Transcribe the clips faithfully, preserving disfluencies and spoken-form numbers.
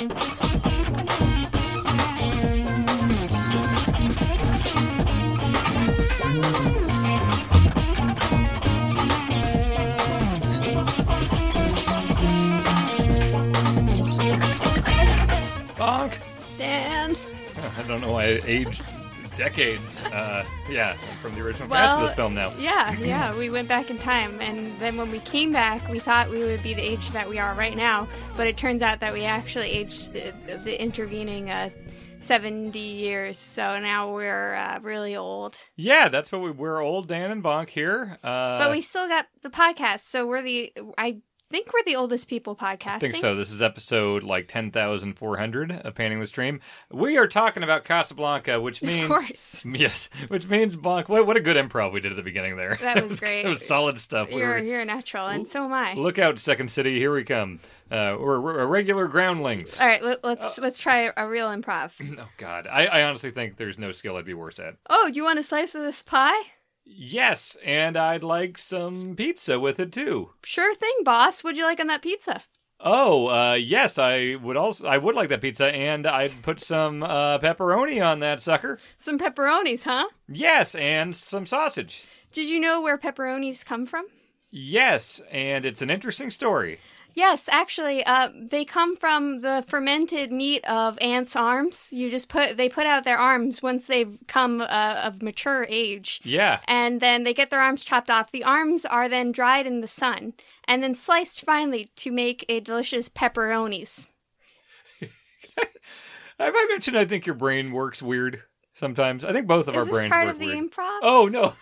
Bonk! Dan. I don't know why I aged decades. Uh, yeah, from the original Well, cast of this film now. Yeah, yeah, we went back in time, and then when we came back, we thought we would be the age that we are right now, but it turns out that we actually aged the, the intervening uh, seventy years, so now we're uh, really old. Yeah, that's what we, we're old Dan and Bonk here. Uh, But we still got the podcast, so we're the, I think we're the oldest people podcasting. I think so. This is episode like ten thousand four hundred of Painting the Stream. We are talking about Casablanca, which means... Of course. Yes, which means Bonk. What, what a good improv we did at the beginning there. That was great. It was solid stuff. We You're, were, you're a natural, and so am I. Look out, Second City, here we come. Uh, we're, we're regular groundlings. All right, let, let's let's try a real improv. Oh, God. I, I honestly think there's no skill I'd be worse at. Oh, you want a slice of this pie? Yes, and I'd like some pizza with it, too. Sure thing, boss. What'd you like on that pizza? Oh, uh, yes, I would also, I would like that pizza, and I'd put some uh, pepperoni on that sucker. Some pepperonis, huh? Yes, and some sausage. Did you know where pepperonis come from? Yes, and it's an interesting story. Yes, actually, uh, they come from the fermented meat of ants' arms. You just put, they put out their arms once they've come uh, of mature age. Yeah. And then they get their arms chopped off. The arms are then dried in the sun and then sliced finely to make a delicious pepperonis. Have I mentioned I think your brain works weird sometimes? I think both of Is our this brains part work of the weird. improv? Oh, no.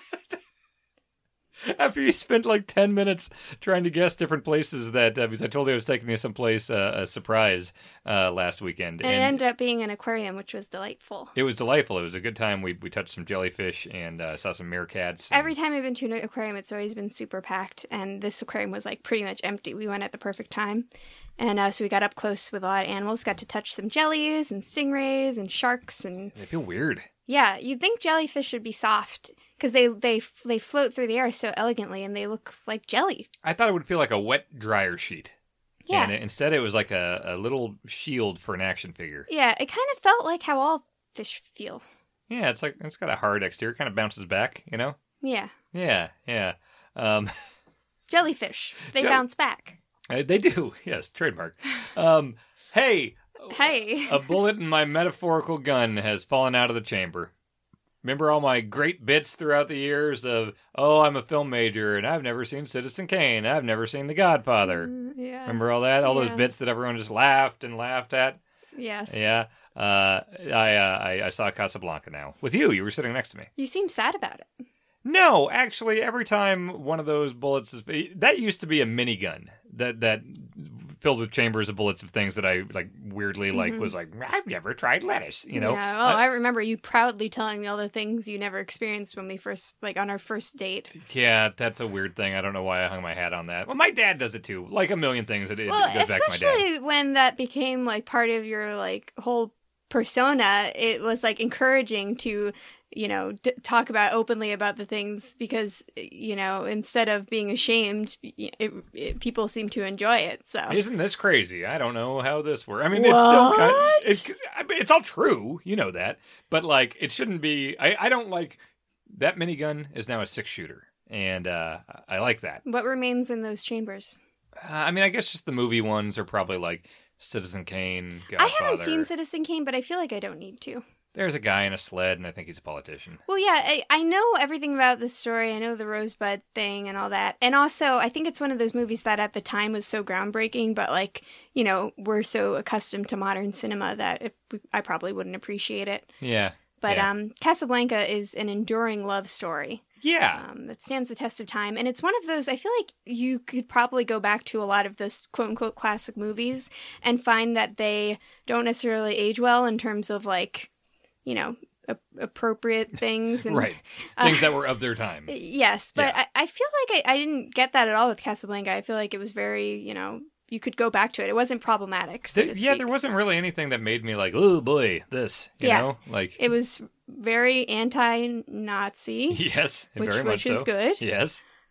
After you spent like ten minutes trying to guess different places that, uh, because I told you I was taking you someplace, uh, a surprise uh, last weekend. And, and it ended up being an aquarium, which was delightful. It was delightful. It was a good time. We we touched some jellyfish and uh, saw some meerkats. And... Every time I've been to an aquarium, it's always been super packed, and this aquarium was like pretty much empty. We went at the perfect time. And uh, so we got up close with a lot of animals, got to touch some jellies and stingrays and sharks. And They feel weird. yeah, you'd think jellyfish should be soft because they, they, they float through the air so elegantly and they look like jelly. I thought it would feel like a wet dryer sheet. Yeah. And it, instead it was like a, a little shield for an action figure. Yeah, it kind of felt like how all fish feel. Yeah, it's like it's got a hard exterior, kind of bounces back, you know? Yeah. Yeah, yeah. Um, Jellyfish. They Jell- bounce back. uh, they do, yes, trademark. Um, hey, Hey. a bullet in my metaphorical gun has fallen out of the chamber. Remember all my great bits throughout the years of, oh, I'm a film major, and I've never seen Citizen Kane, I've never seen The Godfather. Mm, yeah. Remember all that? All Yeah. those bits that everyone just laughed and laughed at? Yes. Yeah. Uh, I, uh, I I saw Casablanca now. With you, you were sitting next to me. You seem sad about it. No, actually, every time one of those bullets is... That used to be a minigun that that filled with chambers of bullets of things that I, like, weirdly, like, Mhm. was like, I've never tried lettuce, you know? Yeah, well, I, I remember you proudly telling me all the things you never experienced when we first, like, on our first date. Yeah, that's a weird thing. I don't know why I hung my hat on that. Well, my dad does it, too. Like a million things, it, it Well, goes back to my dad. especially when that became, like, part of your, like, whole persona, it was, like, encouraging to... you know, d- talk about openly about the things because, you know, instead of being ashamed, it, it, people seem to enjoy it. So Isn't this crazy? I don't know how this works. I mean, it's still kind of, What? it's, I mean, it's all true. You know that. But, like, it shouldn't be, I, I don't like, that minigun is now a six shooter. And uh, I like that. what remains in those chambers? Uh, I mean, I guess just the movie ones are probably like Citizen Kane, Godfather. I haven't seen Citizen Kane, but I feel like I don't need to. There's a guy in a sled, and I think he's a politician. Well, yeah, I, I know everything about the story. I know the Rosebud thing and all that. And also, I think it's one of those movies that at the time was so groundbreaking, but, like, you know, we're so accustomed to modern cinema that it, I probably wouldn't appreciate it. Yeah. But yeah. um, Casablanca is an enduring love story. Yeah. Um, that stands the test of time. And it's one of those, I feel like you could probably go back to a lot of this quote-unquote classic movies and find that they don't necessarily age well in terms of, like, you know, a- appropriate things. And, right. Things uh, that were of their time. Yes, but yeah. I, I feel like I, I didn't get that at all with Casablanca. I feel like it was very, you know, you could go back to it. It wasn't problematic, so the, to Yeah, speak. there wasn't really anything that made me like, oh boy, this, you yeah. know? Like, it was very anti-Nazi. Yes, which, very much which is so. good. Yes.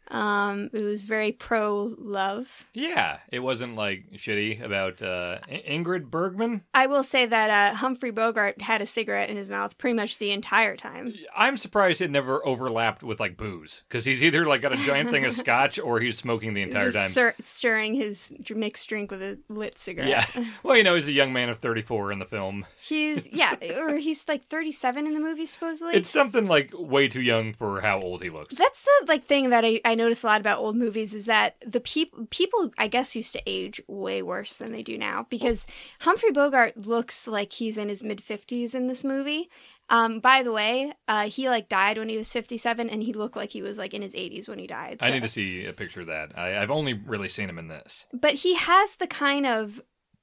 Um, it was very pro-love. Yeah, it wasn't like shitty about uh, I- Ingrid Bergman. I will say that uh, Humphrey Bogart had a cigarette in his mouth pretty much the entire time. I'm surprised it never overlapped with like booze, because he's either like got a giant thing of scotch or he's smoking the entire Just time. stir- stirring his dr- mixed drink with a lit cigarette. Yeah. Well, you know, he's a young man of thirty-four in the film. He's, yeah, or he's like thirty-seven in the movie, supposedly. It's something like way too young for how old he looks. That's the like thing that I, I notice a lot about old movies is that the peop- people, I guess, used to age way worse than they do now, because Humphrey Bogart looks like he's in his mid-fifties in this movie. Um, by the way, uh, he like died when he was fifty-seven, and he looked like he was like in his eighties when he died. I So- need to see a picture of that. I, I've only really seen him in this. But he has the kind of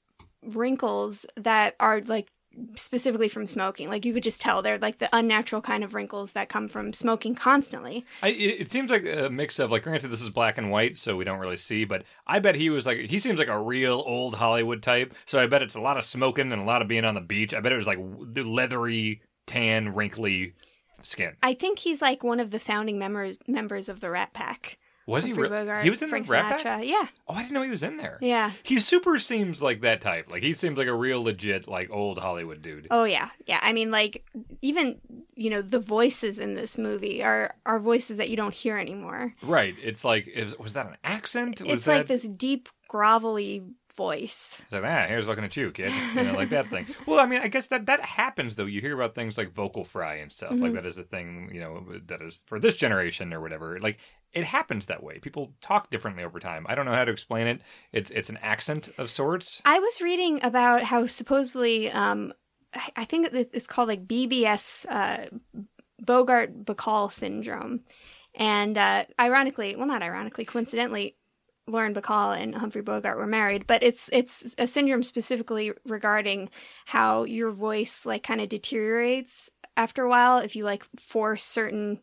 wrinkles that are like specifically from smoking. Like you could just tell they're like the unnatural kind of wrinkles that come from smoking constantly. I, it, it seems like a mix of, like, granted, this is black and white, so we don't really see, but I bet he was like, he seems like a real old Hollywood type, so I bet it's a lot of smoking and a lot of being on the beach. I bet it was like leathery, tan, wrinkly skin. I think he's like one of the founding members members of the Rat Pack. Was he? Humphrey Re- Bogart, he was in Frank the Rat Sinatra. Pack? Yeah, Oh, I didn't know he was in there. yeah. He super seems like that type. Like, he seems like a real legit, like, old Hollywood dude. Oh yeah, yeah. I mean, like even you know the voices in this movie are are voices that you don't hear anymore. Right. It's like, is, was that an accent? Was It's that... like this deep, grovelly voice. It's like, ah, here's looking at you, kid. You know, like that thing. Well, I mean, I guess that that happens, though. You hear about things like vocal fry and stuff. Mhm. Like, that is a thing, you know, that is for this generation or whatever. Like, it happens that way. People talk differently over time. I don't know how to explain it. It's it's an accent of sorts. I was reading about how supposedly, um, I I think it- it's called like B B S, uh, Bogart-Bacall syndrome. And uh, ironically, well, not ironically, coincidentally, Lauren Bacall and Humphrey Bogart were married, but it's it's a syndrome specifically regarding how your voice like kind of deteriorates after a while if you like force certain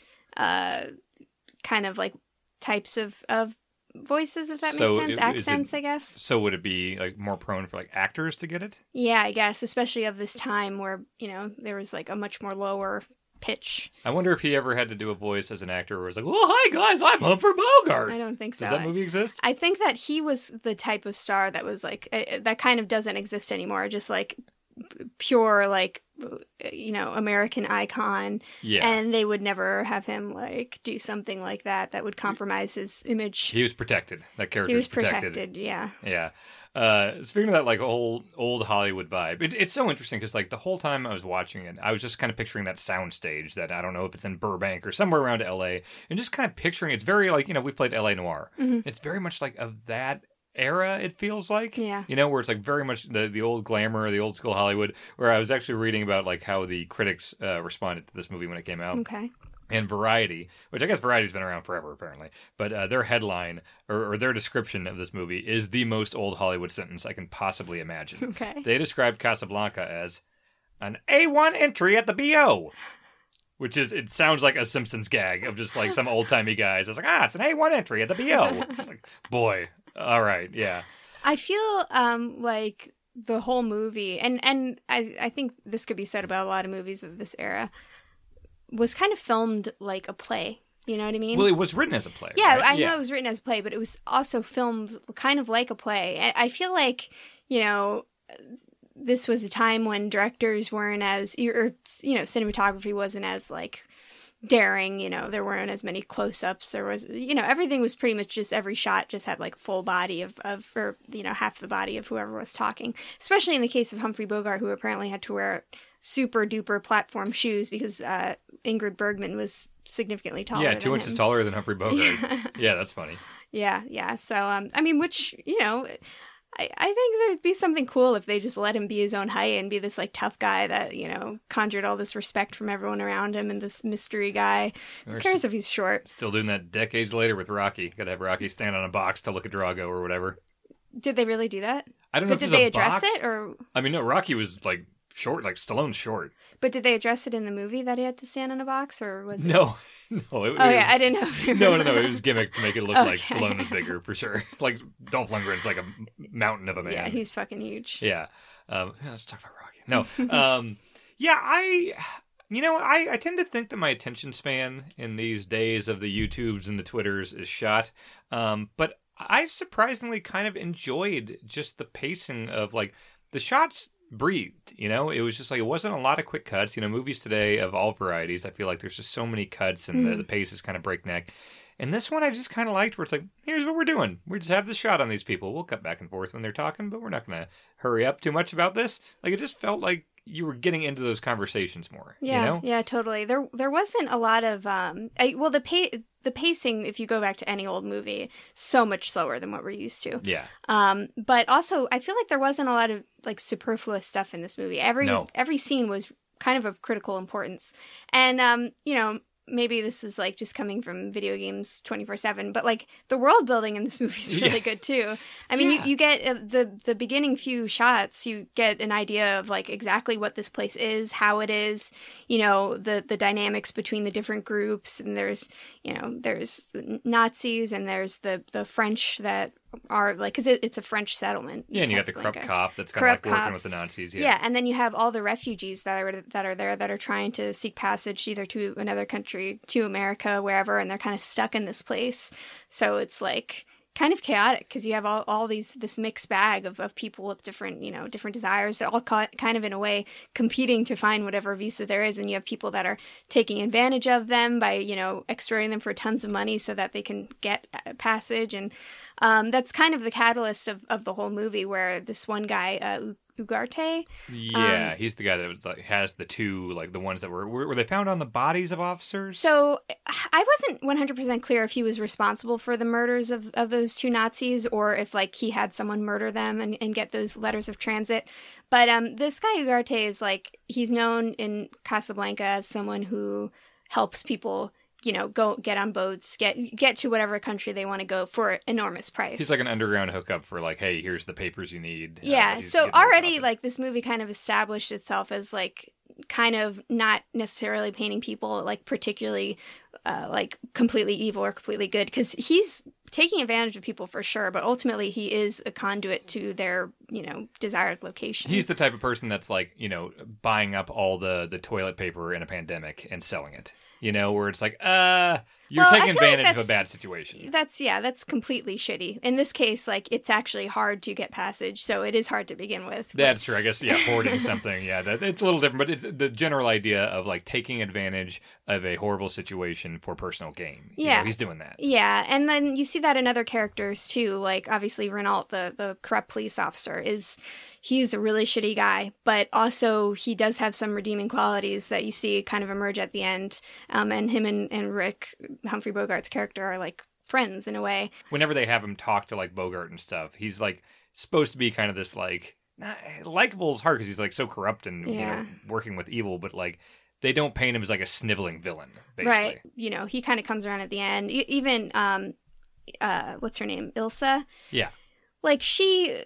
uh kind of like types of of voices, if that makes So sense. it- is Accents, it- I guess. So would it be like more prone for like actors to get it? Yeah, I guess, especially of this time where, you know, there was like a much more lower pitch. I wonder if he ever had to do a voice as an actor where it's like, well, hi guys, I'm Humphrey Bogart. I don't think so. Does that movie exist? I think that he was the type of star that was like, uh, that kind of doesn't exist anymore. Just like p- pure, like, uh, you know, American icon. Yeah. And they would never have him like do something like that that would compromise his image. He was protected. That character He was protected. protected, yeah. Yeah. Uh, speaking of that, like old old Hollywood vibe, it, it's so interesting because like the whole time I was watching it, I was just kind of picturing that soundstage that I don't know if it's in Burbank or somewhere around L A, and just kind of picturing it's very like, you know, we've played L A Noir. Mhm. It's very much like of that era. It feels like, Yeah. you know, where it's like very much the the old glamour, the old school Hollywood. Where I was actually reading about like how the critics uh, responded to this movie when it came out. Okay. And Variety, which I guess Variety's been around forever, apparently, but uh, their headline or, or their description of this movie is the most old Hollywood sentence I can possibly imagine. Okay. They described Casablanca as an A one entry at the B O, which is, it sounds like a Simpsons gag of just like some old timey guys. It's like, ah, it's an A one entry at the B O. It's like, boy, all right, yeah. I feel um like the whole movie, and and I I think this could be said about a lot of movies of this era, was kind of filmed like a play. You know what I mean? Well, it was written as a play. yeah, right? I know it was written as a play, but it was also filmed kind of like a play. I I feel like, you know, this was a time when directors weren't as, or, you know, cinematography wasn't as like daring, you know, there weren't as many close-ups. There was, you know, everything was pretty much just, every shot just had like full body of, of, or, you know, half the body of whoever was talking. Especially in the case of Humphrey Bogart, who apparently had to wear super duper platform shoes because uh, Ingrid Bergman was significantly taller. Yeah, two than inches him. taller than Humphrey Bogart. Yeah. Yeah, that's funny. Yeah, yeah. So, um, I mean, which, you know, I, I think there'd be something cool if they just let him be his own height and be this, like, tough guy that, you know, conjured all this respect from everyone around him and this mystery guy. Who Or cares if he's short? Still doing that decades later with Rocky. Gotta have Rocky stand on a box to look at Drago or whatever. Did they really do that? I don't know But if did it was they a address box. it, or I mean, no, Rocky was like short, like Stallone's short. but did they address it in the movie that he had to stand in a box, or was it? No, no. It, Oh it yeah, was- I didn't know. If they were- No, no, no. It was gimmick to make it look like Okay. Stallone was bigger for sure. Like Dolph Lundgren's like a mountain of a man. Yeah, he's fucking huge. Yeah. Um, yeah, let's talk about Rocky. No. um, yeah, I You know, I, I tend to think that my attention span in these days of the YouTubes and the Twitters is shot. Um, but I surprisingly kind of enjoyed just the pacing of, like, the shots breathed, you know? It was just like, it wasn't a lot of quick cuts. You know, movies today of all varieties, I feel like there's just so many cuts and mm. the, the pace is kind of breakneck. And this one I just kind of liked, where it's like, here's what we're doing. We just have the shot on these people. We'll cut back and forth when they're talking, but we're not going to hurry up too much about this. Like, it just felt like you were getting into those conversations more. Yeah, you know? yeah, totally. There, there wasn't a lot of, um, I, well, the pa- the pacing, if you go back to any old movie, so much slower than what we're used to. Yeah. Um, but also, I feel like there wasn't a lot of like superfluous stuff in this movie. Every no. every scene was kind of of critical importance, and um, you know. Maybe this is like just coming from video games twenty-four seven, but like the world building in this movie is really yeah. good too. I mean, yeah. you, you get uh, the the beginning few shots, you get an idea of like exactly what this place is, how it is, you know, the the dynamics between the different groups, and there's, you know, there's Nazis and there's the the French that are like, because it, it's a French settlement. Yeah, and you got the corrupt cop that's kind of like working cops. with the Nazis. Yeah. yeah, and then you have all the refugees that are that are there that are trying to seek passage either to another country, to America, wherever, and they're kind of stuck in this place. So it's like kind of chaotic because you have all, all these this mixed bag of, of people with different, you know, different desires. They're all ca- kind of in a way competing to find whatever visa there is, and you have people that are taking advantage of them by, you know, extorting them for tons of money so that they can get passage. And um, that's kind of the catalyst of, of the whole movie, where this one guy, uh, Ugarte. Yeah, um, he's the guy that was, like, has the two, like the ones that were, were were they found on the bodies of officers? So I wasn't one hundred percent clear if he was responsible for the murders of, of those two Nazis, or if like he had someone murder them and, and get those letters of transit. But um, this guy Ugarte is like, he's known in Casablanca as someone who helps people, you know, go get on boats, get get to whatever country they want to go for enormous price. He's like an underground hookup for like, hey, here's the papers you need. Yeah, uh, so already like this movie kind of established itself as like kind of not necessarily painting people like particularly uh, like completely evil or completely good, because he's taking advantage of people for sure, but ultimately he is a conduit to their, you know, desired location. He's the type of person that's like, you know, buying up all the, the toilet paper in a pandemic and selling it. You know, where it's like, uh, you're well, taking advantage like of a bad situation. That's, yeah, that's completely shitty. In this case, like, it's actually hard to get passage, so it is hard to begin with. That's true. I guess, yeah, hoarding something, yeah, that, it's a little different, but it's the general idea of, like, taking advantage of a horrible situation for personal gain. You yeah. know, he's doing that. Yeah, and then you see that in other characters, too. Like, obviously, Renault, the, the corrupt police officer, is... he's a really shitty guy, but also he does have some redeeming qualities that you see kind of emerge at the end. Um, and him and, and Rick, Humphrey Bogart's character, are like friends in a way. Whenever they have him talk to like Bogart and stuff, he's like supposed to be kind of this like, not, likable is hard because he's like so corrupt and yeah. you know, working with evil, but like they don't paint him as like a sniveling villain, basically. Right. You know, he kind of comes around at the end. E- even, um, uh, what's her name? Ilsa? Yeah. Like she...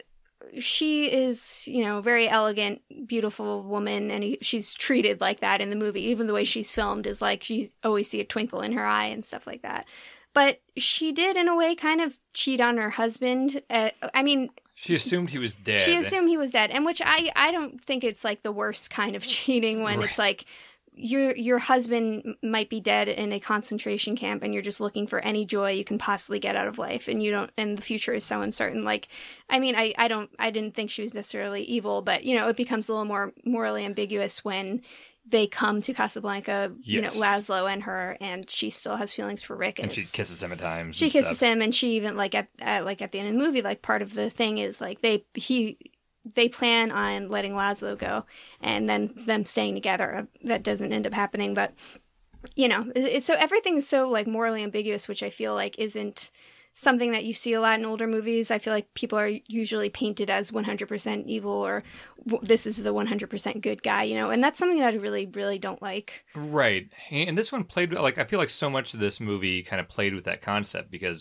she is, you know, very elegant, beautiful woman, and he, she's treated like that in the movie. Even the way she's filmed is like you always see a twinkle in her eye and stuff like that. But she did, in a way, kind of cheat on her husband. Uh, I mean... She assumed he was dead. She assumed he was dead, and which I, I don't think it's like the worst kind of cheating when right. it's like... your your husband might be dead in a concentration camp and you're just looking for any joy you can possibly get out of life, and you don't, and the future is so uncertain. Like, I mean, I, I don't, I didn't think she was necessarily evil, but, you know, it becomes a little more morally ambiguous when they come to Casablanca, yes. you know, Laszlo and her, and she still has feelings for Rick. And, and she kisses him at times. She kisses stuff. him, and she even, like, at, at, like, at the end of the movie, like, part of the thing is, like, they, he... they plan on letting Laszlo go and then them staying together. That doesn't end up happening, but, you know, it's so everything is so like morally ambiguous, which I feel like isn't something that you see a lot in older movies. I feel like people are usually painted as one hundred percent evil, or this is the one hundred percent good guy, you know, and that's something that I really, really don't like. Right. And this one played, like, I feel like so much of this movie kind of played with that concept because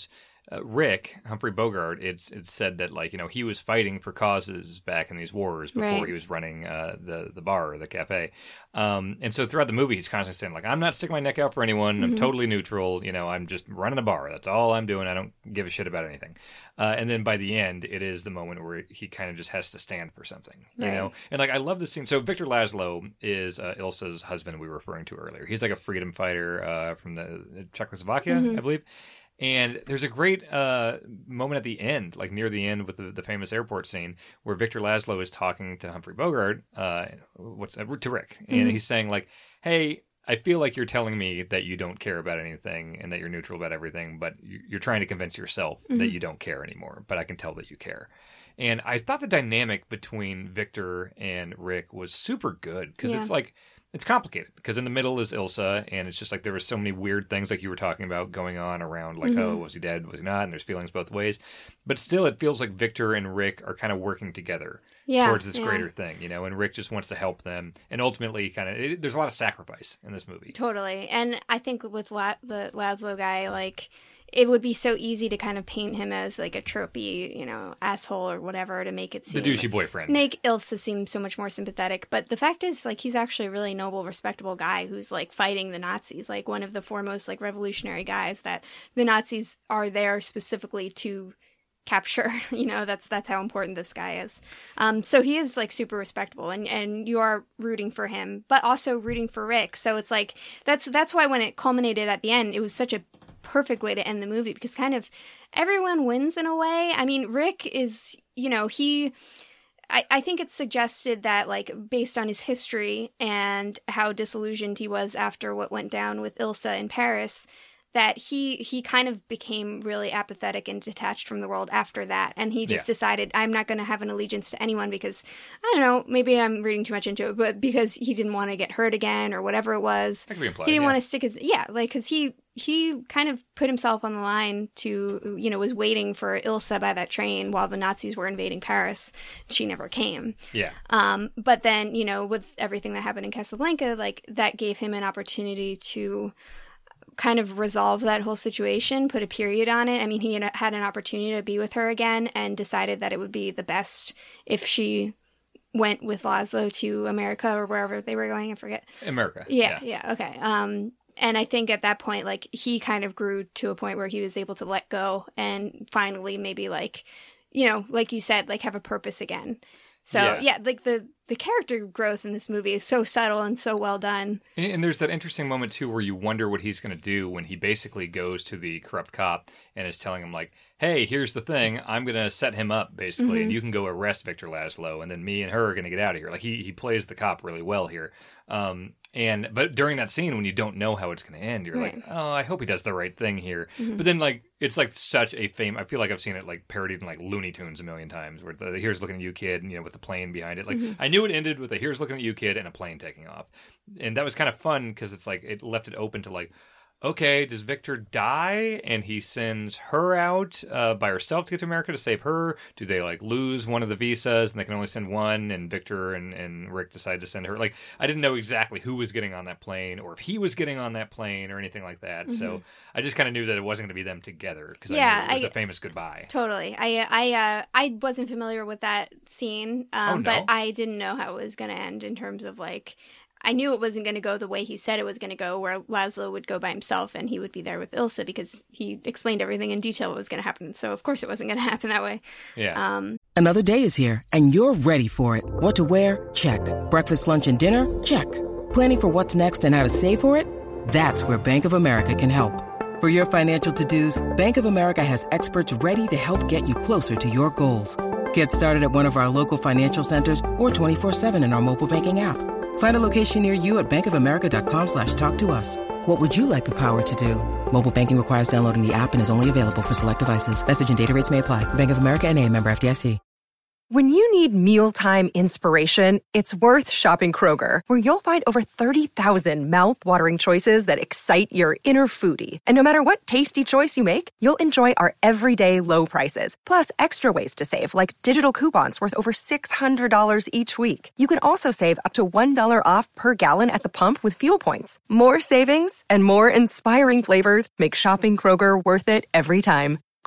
uh, Rick, Humphrey Bogart, it's it's said that, like, you know, he was fighting for causes back in these wars before Right. he was running uh, the, the bar or the cafe. Um, and so throughout the movie, he's constantly saying, like, I'm not sticking my neck out for anyone. I'm Mhm. totally neutral. You know, I'm just running a bar. That's all I'm doing. I don't give a shit about anything. Uh, and then by the end, it is the moment where he kind of just has to stand for something, you Right. know? And, like, I love this scene. So Victor Laszlo is uh, Ilsa's husband we were referring to earlier. He's like a freedom fighter uh, from the Czechoslovakia, Mhm. I believe. And there's a great uh, moment at the end, like near the end with the, the famous airport scene, where Victor Laszlo is talking to Humphrey Bogart, uh, what's uh, to Rick, and Mhm. he's saying, like, hey, I feel like you're telling me that you don't care about anything and that you're neutral about everything, but you- you're trying to convince yourself Mhm. that you don't care anymore, but I can tell that you care. And I thought the dynamic between Victor and Rick was super good, because Yeah. it's like, it's complicated, because in the middle is Ilsa, and it's just like there were so many weird things, like you were talking about, going on around, like, Mhm. oh, was he dead, was he not, and there's feelings both ways. But still, it feels like Victor and Rick are kind of working together Yeah. towards this yeah. greater thing, you know, and Rick just wants to help them, and ultimately kind of, there's a lot of sacrifice in this movie. Totally. And I think with La- the Laszlo guy, like, it would be so easy to kind of paint him as like a tropey, you know, asshole or whatever, to make it The seem douchey boyfriend. make Ilsa seem so much more sympathetic. But the fact is, like, he's actually a really noble, respectable guy who's like fighting the Nazis, like one of the foremost like revolutionary guys that the Nazis are there specifically to capture. You know, that's that's how important this guy is. Um, so he is like super respectable, and and you are rooting for him, but also rooting for Rick. So it's like that's that's why when it culminated at the end, it was such a perfect way to end the movie, because kind of everyone wins in a way. I mean, Rick is, you know, he I, I think it's suggested that, like, based on his history and how disillusioned he was after what went down with Ilsa in Paris, that he he kind of became really apathetic and detached from the world after that. And he just Yeah. decided, I'm not going to have an allegiance to anyone because, I don't know, maybe I'm reading too much into it, but because he didn't want to get hurt again or whatever it was. That could be implied, He didn't yeah. want to stick his, yeah, like, because he, he kind of put himself on the line to, you know, was waiting for Ilsa by that train while the Nazis were invading Paris. She never came. Yeah. Um, but then, you know, with everything that happened in Casablanca, like, that gave him an opportunity to kind of resolve that whole situation, put a period on it. I mean, he had, had an opportunity to be with her again and decided that it would be the best if she went with Laszlo to America or wherever they were going. I forget. America. Yeah, yeah, okay. Um, and I think at that point, like, he kind of grew to a point where he was able to let go and finally maybe, like, you know, like you said, like, have a purpose again. So, Yeah. yeah, like, the, the character growth in this movie is so subtle and so well done. And, and there's that interesting moment, too, where you wonder what he's going to do when he basically goes to the corrupt cop and is telling him, like, hey, here's the thing. I'm going to set him up, basically, Mhm. and you can go arrest Victor Laszlo, and then me and her are going to get out of here. Like, he, he plays the cop really well here. Um, and But during that scene, when you don't know how it's going to end, you're Right. like, oh, I hope he does the right thing here. Mhm. But then, like, it's like such a fame. I feel like I've seen it, like, parodied in, like, Looney Tunes a million times, where it's the here's looking at you, kid, and, you know, with the plane behind it. Like, Mhm. I knew it ended with a here's looking at you, kid, and a plane taking off. And that was kind of fun because it's like it left it open to, like, okay, does Victor die and he sends her out uh, by herself to get to America to save her? Do they, like, lose one of the visas and they can only send one, and Victor and, and Rick decide to send her? Like, I didn't know exactly who was getting on that plane or if he was getting on that plane or anything like that. So Mhm. I just kind of knew that it wasn't going to be them together because Yeah, I knew it was I- a famous goodbye. Totally. I I uh, I wasn't familiar with that scene, um, Oh, no? but I didn't know how it was going to end in terms of, like, I knew it wasn't going to go the way he said it was going to go, where Laszlo would go by himself and he would be there with Ilsa because he explained everything in detail what was going to happen. So, of course, it wasn't going to happen that way. Yeah. Um, Another day is here, and you're ready for it. What to wear? Check. Breakfast, lunch, and dinner? Check. Planning for what's next and how to save for it? That's where Bank of America can help. For your financial to-dos, Bank of America has experts ready to help get you closer to your goals. Get started at one of our local financial centers or twenty-four seven in our mobile banking app. Find a location near you at bankofamerica.com slash talk to us. What would you like the power to do? Mobile banking requires downloading the app and is only available for select devices. Message and data rates may apply. Bank of America N A, member F D I C. When you need mealtime inspiration, it's worth shopping Kroger, where you'll find over thirty thousand mouth-watering choices that excite your inner foodie. And no matter what tasty choice you make, you'll enjoy our everyday low prices, plus extra ways to save, like digital coupons worth over six hundred dollars each week. You can also save up to one dollar off per gallon at the pump with fuel points. More savings and more inspiring flavors make shopping Kroger worth it every time.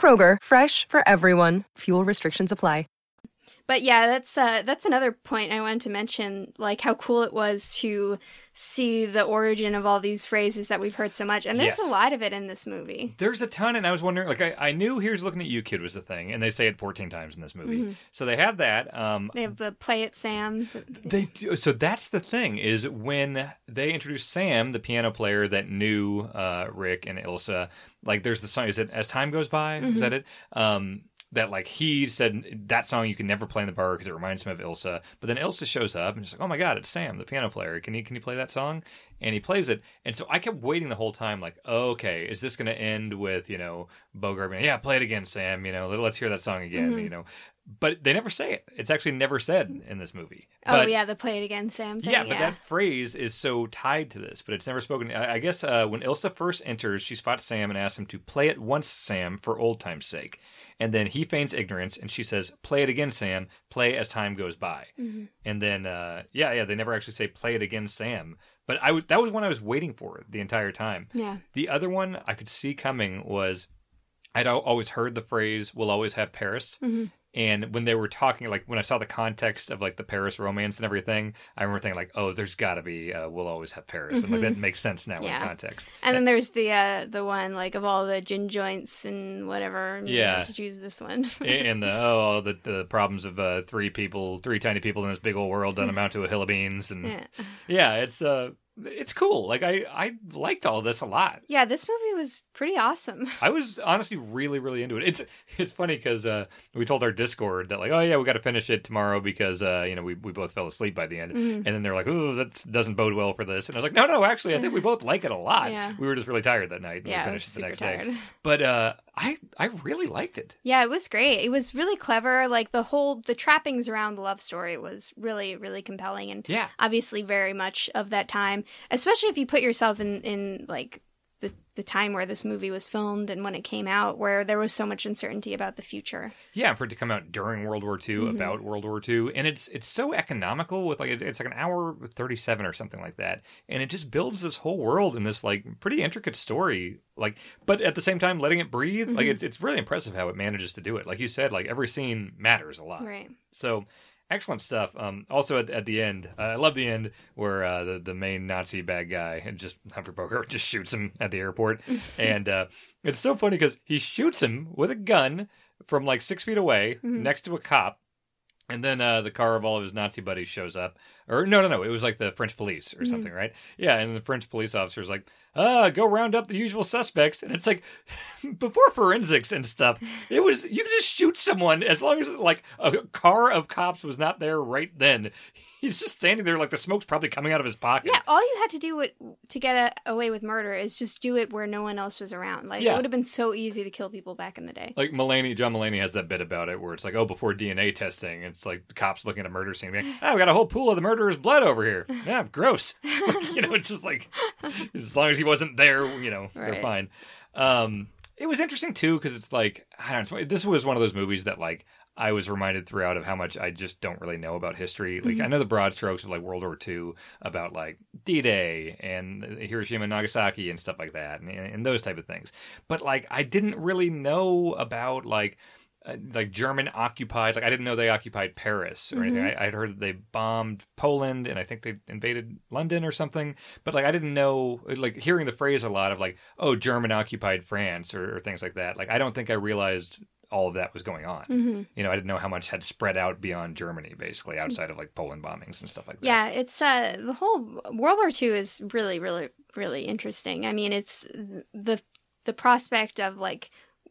Kroger, fresh for everyone. Fuel restrictions apply. But yeah, that's uh, that's another point I wanted to mention, like how cool it was to see the origin of all these phrases that we've heard so much. And there's Yes. a lot of it in this movie. There's a ton, and I was wondering, like, I, I knew Here's Looking at You, Kid was the thing, and they say it fourteen times in this movie. Mm-hmm. So they have that. Um, They have the Play It, Sam. They do. So that's the thing, is when they introduced Sam, the piano player that knew uh, Rick and Ilsa, like there's the song, is it As Time Goes By? Mm-hmm. Is that it? Um, that like he said that song you can never play in the bar because it reminds him of Ilsa. But then Ilsa shows up and she's like, oh my God, it's Sam, the piano player. Can you, can you play that song? And he plays it. And so I kept waiting the whole time like, oh, okay, is this going to end with, you know, Bogart being, yeah, play it again, Sam, you know, let's hear that song again, Mm-hmm. you know. But they never say it. It's actually never said in this movie. Oh, But- yeah, the Play It Again, Sam thing. yeah, but that phrase is so tied to this, but it's never spoken. I I guess uh, when Ilsa first enters, she spots Sam and asks him to play it once, Sam, for old time's sake. And then he feigns ignorance, and she says, play it again, Sam, play as time goes by. Mm-hmm. And then, uh, yeah, yeah, they never actually say, play it again, Sam. But I w- that was one I was waiting for the entire time. Yeah. The other one I could see coming was, I'd al- always heard the phrase, we'll always have Paris. Mm-hmm. And when they were talking, like when I saw the context of like the Paris romance and everything, I remember thinking like, oh, there's got to be, uh, we'll always have Paris. And like that makes sense now Yeah. in context. And then there's the uh, the one, like, of all the gin joints and whatever. And Yeah. you have to choose this one. And the, oh, the, the problems of uh, three people, three tiny people in this big old world don't amount to a hill of beans. And yeah, yeah. it's uh, it's cool. Like I, I liked all this a lot. Yeah, this movie was pretty awesome. I was honestly really, really into it. It's it's funny because uh, we told our Discord that like, oh yeah, we got to finish it tomorrow because uh, you know we, we both fell asleep by the end, Mm-hmm. and then they're like, oh, that doesn't bode well for this. And I was like, no, no, actually, I think we both like it a lot. Yeah. We were just really tired that night. And Yeah, we I was finished it the super next tired. day. But uh, I I really liked it. Yeah, it was great. It was really clever. Like the whole the trappings around the love story was really, really compelling, and Yeah. obviously very much of that time. Especially if you put yourself in in like the the time where this movie was filmed and when it came out, where there was so much uncertainty about the future. Yeah, for it to come out during World War Two, Mm-hmm. about World War Two, and it's it's so economical with like it- it's like an hour thirty-seven or something like that, and it just builds this whole world in this like pretty intricate story, like but at the same time letting it breathe. Like it's it's really impressive how it manages to do it. Like you said, like every scene matters a lot. Right. So excellent stuff. Um, also at, at the end, uh, I love the end where uh, the the main Nazi bad guy and just Humphrey Bogart just shoots him at the airport, and uh, it's so funny because he shoots him with a gun from like six feet away next to a cop. And then uh, the car of all of his Nazi buddies shows up. Or, no, no, no. It was like the French police or something, right? Yeah, and the French police officer's like, ah, go round up the usual suspects. And it's like, before forensics and stuff, it was, you could just shoot someone as long as, like, a car of cops was not there right then. He's just standing there like the smoke's probably coming out of his pocket. Yeah, all you had to do with, to get a, away with murder is just do it where no one else was around. Like, Yeah. it would have been so easy to kill people back in the day. Like Mulaney, John Mulaney has that bit about it where it's like, oh, before D N A testing, it's like the cops looking at a murder scene, being, oh, we got a whole pool of the murderer's blood over here. Yeah, gross. Like, you know, it's just like, as long as he wasn't there, you know, they're Right. fine. Um, it was interesting too because it's like, I don't know, this was one of those movies that like I was reminded throughout of how much I just don't really know about history. Like I know the broad strokes of like World War Two, about like D-Day and Hiroshima and Nagasaki and stuff like that, and, and those type of things. But like I didn't really know about like uh, like German occupied. Like I didn't know they occupied Paris or anything. I, I'd heard that they bombed Poland and I think they invaded London or something. But like I didn't know. Like hearing the phrase a lot of like, oh, German occupied France or, or things like that. Like I don't think I realized all of that was going on. Mm-hmm. You know, I didn't know how much had spread out beyond Germany, basically, outside of like Poland bombings and stuff like that. Yeah, it's uh the whole World War Two is really, really, really interesting. I mean, it's the the prospect of like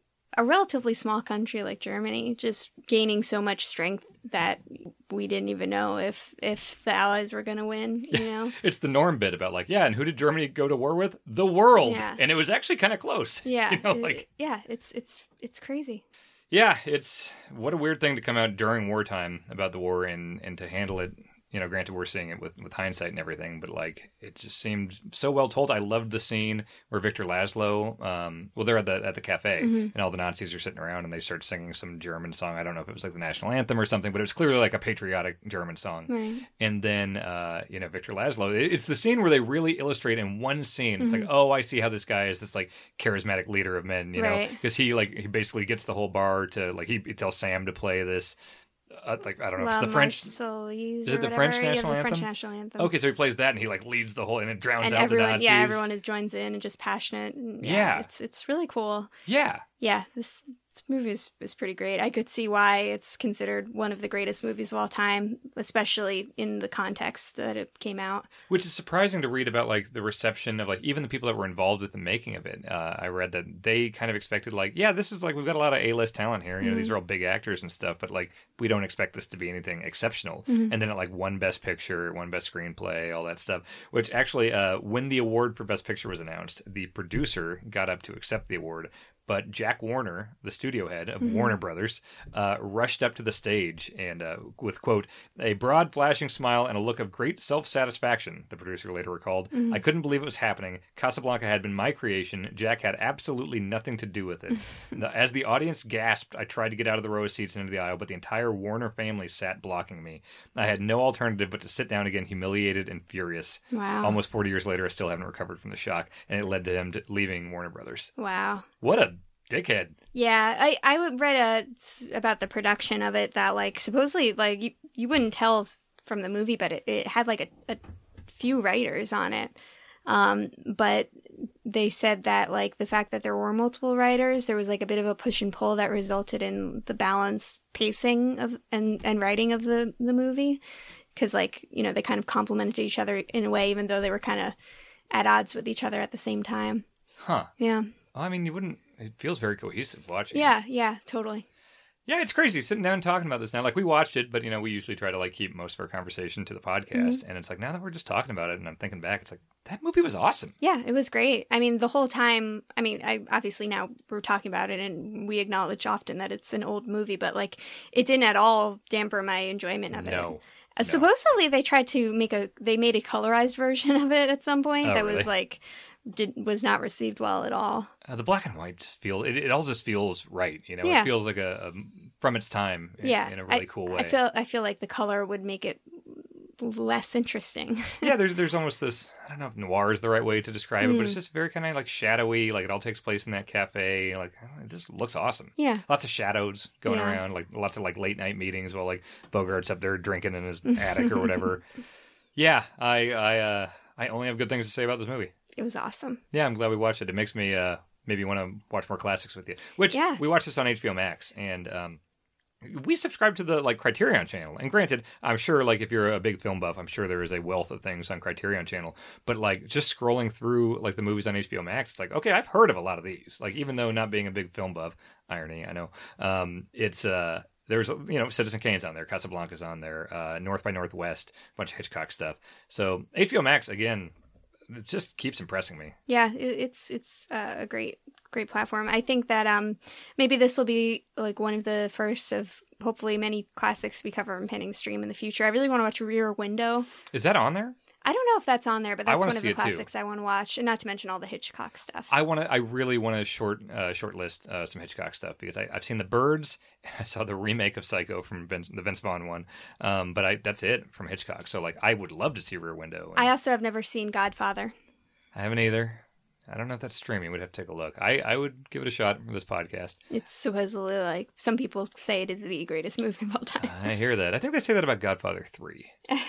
a relatively small country like Germany just gaining so much strength that we didn't even know if if the Allies were going to win. You know, It's the Norm bit about like, yeah, and who did Germany go to war with? The world, Yeah. and it was actually kind of close. yeah, you know, it- like yeah, it's it's it's crazy. yeah, it's what a weird thing to come out during wartime about the war and and to handle it You know, granted, we're seeing it with, with hindsight and everything, but like it just seemed so well told. I loved the scene where Victor Laszlo, um, well, they're at the at the cafe, mm-hmm. and all the Nazis are sitting around, and they start singing some German song. I don't know if it was like the national anthem or something, but it was clearly like a patriotic German song. Right. And then, uh, you know, Victor Laszlo, it, it's the scene where they really illustrate in one scene. It's mm-hmm. like, oh, I see how this guy is this like charismatic leader of men, you right. know, because he like he basically gets the whole bar to like he, he tells Sam to play this. Uh, like I don't know, La if it's the French. Marseillaise Is it the whatever. French yeah, national the anthem? French national anthem. Okay, so he plays that, and he like leads the whole, and it drowns and out everyone, the Nazis. yeah, everyone is joins in and just passionate. And yeah, yeah, it's it's really cool. Yeah, yeah. This, this movie is, is pretty great. I could see why it's considered one of the greatest movies of all time, especially in the context that it came out. Which is surprising to read about, like the reception of like even the people that were involved with the making of it. Uh, I read that they kind of expected like, yeah, this is like we've got a lot of A-list talent here. You know, mm-hmm. these are all big actors and stuff, but like we don't expect this to be anything exceptional. Mm-hmm. And then it like won Best Picture, won Best Screenplay, all that stuff. Which actually, uh, when the award for Best Picture was announced, the producer got up to accept the award. But Jack Warner, the studio head of mm-hmm. Warner Brothers, uh, rushed up to the stage and uh, with, quote, a broad flashing smile and a look of great self-satisfaction, the producer later recalled. Mm-hmm. I couldn't believe it was happening. Casablanca had been my creation. Jack had absolutely nothing to do with it. As the audience gasped, I tried to get out of the row of seats and into the aisle, but the entire Warner family sat blocking me. I had no alternative but to sit down again, humiliated and furious. Wow. Almost forty years later, I still haven't recovered from the shock, and it led to him to leaving Warner Brothers. Wow. What a dickhead. Yeah, I I read a, about the production of it that like supposedly like you, you wouldn't tell from the movie, but it, it had like a, a few writers on it. Um, but they said that like the fact that there were multiple writers, there was like a bit of a push and pull that resulted in the balanced pacing of and, and writing of the, the movie. Because like, you know, they kind of complemented each other in a way, even though they were kind of at odds with each other at the same time. Huh. Yeah. Well, I mean, you wouldn't... It feels very cohesive watching. Yeah, yeah, totally. Yeah, it's crazy sitting down and talking about this now. Like, we watched it, but, you know, we usually try to, like, keep most of our conversation to the podcast. Mm-hmm. And it's like, now that we're just talking about it and I'm thinking back, it's like, that movie was awesome. Yeah, it was great. I mean, the whole time, I mean, I obviously now we're talking about it and we acknowledge often that it's an old movie, but, like, it didn't at all damper my enjoyment of it. No. Uh, no. Supposedly, they tried to make a, they made a colorized version of it at some point oh, that really? was, like... Did was not received well at all. Uh, the black and white just feel it, it all just feels right, you know. Yeah. It feels like a, a from its time in, yeah. in a really I, cool way. I feel I feel like the color would make it less interesting. yeah, there's there's almost this, I don't know if noir is the right way to describe it, mm. but it's just very kind of like shadowy, like it all takes place in that cafe, like it just looks awesome. Yeah. Lots of shadows going yeah. around, like lots of like late night meetings while like Bogart's up there drinking in his attic or whatever. Yeah, I I uh I only have good things to say about this movie. It was awesome. Yeah, I'm glad we watched it. It makes me uh, maybe want to watch more classics with you. Which, yeah. we watched this on H B O Max, and um, we subscribe to the like Criterion channel. And granted, I'm sure like if you're a big film buff, I'm sure there is a wealth of things on Criterion channel. But like just scrolling through like the movies on H B O Max, it's like, okay, I've heard of a lot of these. Like even though not being a big film buff, irony, I know, um, it's... Uh, There's, you know, Citizen Kane's on there, Casablanca's on there, uh, North by Northwest, a bunch of Hitchcock stuff. So H B O Max, again, it just keeps impressing me. Yeah, it's it's uh, a great great platform. I think that um maybe this will be like one of the first of hopefully many classics we cover in Pinning Stream in the future. I really want to watch Rear Window. Is that on there? I don't know if that's on there, but I that's wanna one of see the it too. classics I want to watch, and not to mention all the Hitchcock stuff. I want to. I really want to short uh, short list uh, some Hitchcock stuff because I, I've seen The Birds and I saw the remake of Psycho from Vince, the Vince Vaughn one, um, but I, that's it from Hitchcock. So like, I would love to see Rear Window. I also have never seen Godfather. I haven't either. I don't know if that's streaming. We'd have to take a look. I, I would give it a shot for this podcast. It's supposedly like some people say it is the greatest movie of all time. I hear that. I think they say that about Godfather three.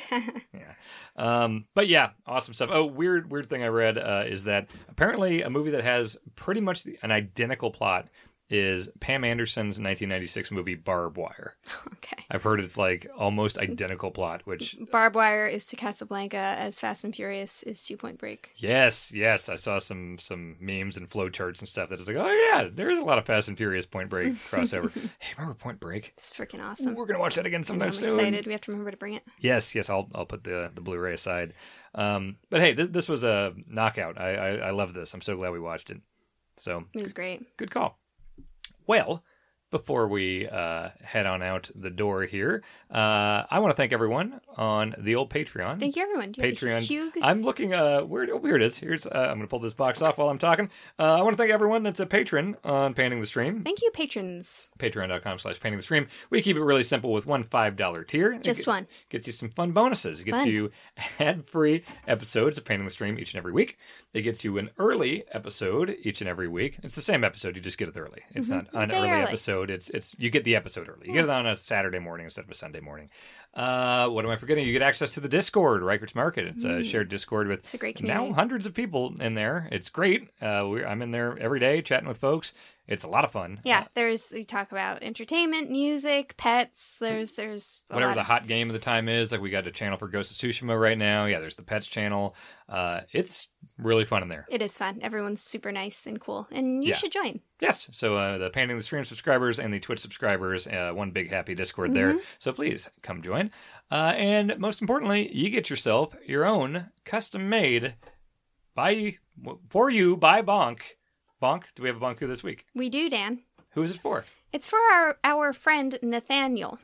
yeah. Um, but yeah, awesome stuff. Oh, weird, weird thing I read uh, is that apparently a movie that has pretty much the, an identical plot is Pam Anderson's nineteen ninety-six movie Barbed Wire. Okay. I've heard it's like almost identical plot, which... Barbed Wire is to Casablanca as Fast and Furious is to Point Break. Yes, yes. I saw some some memes and flowcharts and stuff that is like, oh yeah, there is a lot of Fast and Furious Point Break crossover. Hey, remember Point Break? It's freaking awesome. We're going to watch that again sometime I'm soon. I'm excited. We have to remember to bring it. Yes, yes. I'll I'll put the the Blu-ray aside. Um, but hey, th- this was a knockout. I, I I love this. I'm so glad we watched it. So it was great. Good call. Well, before we uh, head on out the door here, uh, I want to thank everyone on the old Patreon. Thank you, everyone. Do you Patreon. have a Hugh? I'm looking. Uh, where? Oh, here it is. Here's. Uh, I'm going to pull this box off while I'm talking. Uh, I want to thank everyone that's a patron on Painting the Stream. Thank you, patrons. Patreon.com slash Painting the Stream. We keep it really simple with one five dollar tier. Just it one. Gets you some fun bonuses. It gets Fun. you ad-free episodes of Painting the Stream each and every week. It gets you an early episode each and every week. It's the same episode. You just get it early. It's Mm-hmm. not an Day early, early. episode. It's it's you get the episode early. You get it on a Saturday morning instead of a Sunday morning. Uh, what am I forgetting? You get access to the Discord, Rikers Market. It's a shared Discord with It's a great community. now hundreds of people in there. It's great. Uh, we're, I'm in there every day chatting with folks. It's a lot of fun. Yeah, Uh, there's we talk about entertainment, music, pets. There's there's a whatever lot the of- hot game of the time is. Like we got a channel for Ghost of Tsushima right now. Yeah, there's the Pets channel. Uh, it's really fun in there. It is fun. Everyone's super nice and cool, and you Yeah. should join. Yes. So uh, the Painting the Stream subscribers and the Twitch subscribers, uh, one big happy Discord there. So please come join. Uh, and most importantly, you get yourself your own custom made by for you by Bonk. Bonk, do we have a Bonku this week? We do, Dan. Who is it for? It's for our our friend Nathaniel.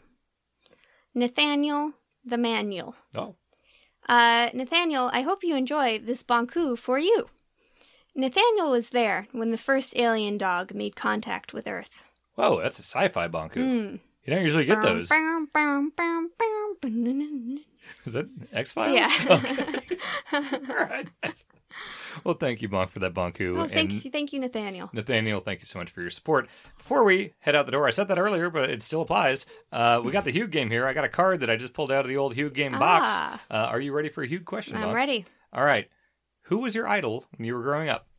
Nathaniel the Manual. Oh, Uh, Nathaniel, I hope you enjoy this Bonku for you. Nathaniel was there when the first alien dog made contact with Earth. whoa, that's a sci-fi Bonku. Mm. You don't usually get those. Bum, bum, bum, bum, bum. Is that X-Files? Yeah. Okay. All right. Nice. Well, thank you, Bonk, for that Bonku. Well, thank and you, thank you, Nathaniel. Nathaniel, thank you so much for your support. Before we head out the door, I said that earlier, but it still applies. Uh, we got the Hugh game here. I got a card that I just pulled out of the old Hugh game box. Ah. Uh, are you ready for a Hugh question, I'm Bonk? ready. All right. Who was your idol when you were growing up?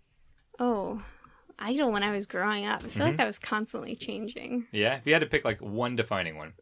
Oh, idol when I was growing up. I feel Mhm. like that was constantly changing. Yeah? If you had to pick like one defining one.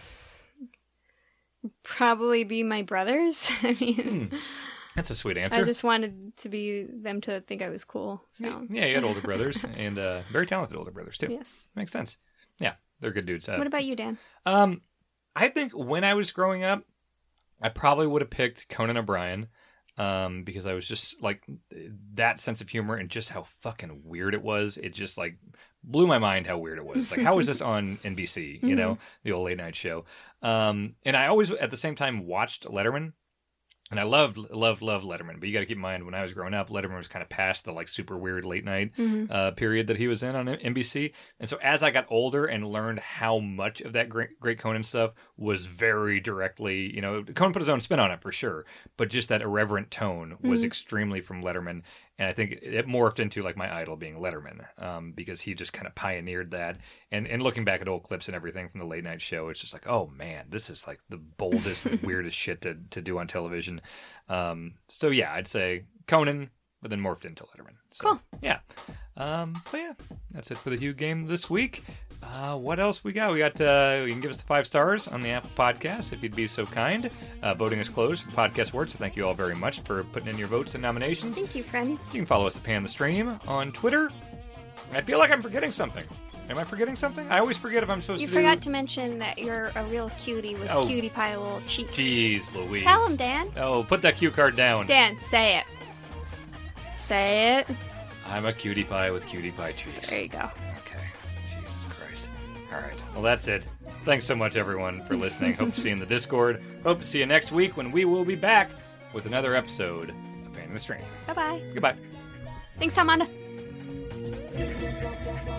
Probably be my brothers. I mean, Hmm. That's a sweet answer. I just wanted to be them to think I was cool. So Yeah, you had older brothers and uh, very talented older brothers too. yes. Makes sense. Yeah, they're good dudes. Uh, What about you, Dan? Um, I think when I was growing up, I probably would have picked Conan O'Brien, um, because I was just like that sense of humor and just how fucking weird it was. It just like blew my mind how weird it was. Like, how was this on N B C? You know, the old late night show. Um, and I always at the same time watched Letterman. And I loved, loved, loved Letterman. But you got to keep in mind, when I was growing up, Letterman was kind of past the like super weird late night Mm-hmm. uh, period that he was in on N B C. And so as I got older and learned how much of that great, great Conan stuff was very directly, you know, Conan put his own spin on it for sure, but just that irreverent tone was Mhm. extremely from Letterman. And I think it morphed into like my idol being Letterman, um, because he just kind of pioneered that. And and looking back at old clips and everything from the late night show, it's just like, oh man, this is like the boldest, weirdest shit to, to do on television. Um, so yeah, I'd say Conan, but then morphed into Letterman. So, Cool. Yeah. Um, but yeah, that's it for the Hugh game this week. Uh, what else we got? We got, uh, you can give us the five stars on the Apple Podcast if you'd be so kind. Uh, voting is closed for Podcast Awards, so thank you all very much for putting in your votes and nominations. Thank you, friends. You can follow us at Pan the Stream on Twitter. I feel like I'm forgetting something. Am I forgetting something? I always forget if I'm supposed You to forgot do... to mention that you're a real cutie with Oh. cutie pie little cheeks. Jeez Louise. Tell him, Dan. Oh, put that cue card down. Dan, say it. Say it. I'm a cutie pie with cutie pie cheeks. There you go. Okay. Jesus Christ. All right. Well, that's it. Thanks so much, everyone, for listening. Hope to see you in the Discord. Hope to see you next week when we will be back with another episode of Painting the Stream. Bye bye. Goodbye. Thanks, Tom Honda.